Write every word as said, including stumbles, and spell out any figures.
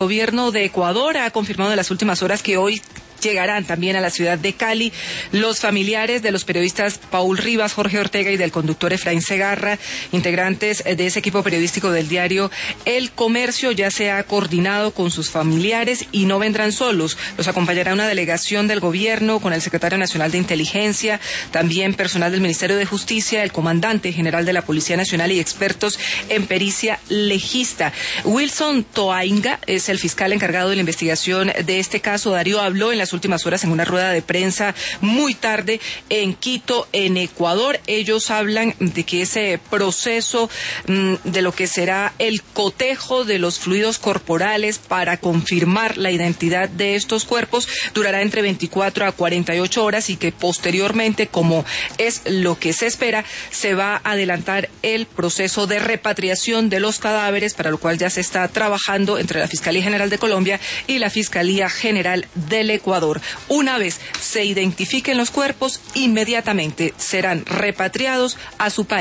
El gobierno de Ecuador ha confirmado en las últimas horas que hoy llegarán también a la ciudad de Cali los familiares de los periodistas Paul Rivas, Jorge Ortega y del conductor Efraín Segarra, integrantes de ese equipo periodístico del diario El Comercio. Ya se ha coordinado con sus familiares y no vendrán solos. Los acompañará una delegación del gobierno con el secretario nacional de Inteligencia, también personal del Ministerio de Justicia, el comandante general de la Policía Nacional y expertos en pericia legista. Wilson Toainga es el fiscal encargado de la investigación de este caso. Darío habló en las últimas horas en una rueda de prensa muy tarde en Quito, en Ecuador. Ellos hablan de que ese proceso mmm, de lo que será el cotejo de los fluidos corporales para confirmar la identidad de estos cuerpos durará entre veinticuatro a cuarenta y ocho horas y que posteriormente, como es lo que se espera, se va a adelantar el proceso de repatriación de los cadáveres, para lo cual ya se está trabajando entre la Fiscalía General de Colombia y la Fiscalía General del Ecuador. Una vez se identifiquen los cuerpos, inmediatamente serán repatriados a su país.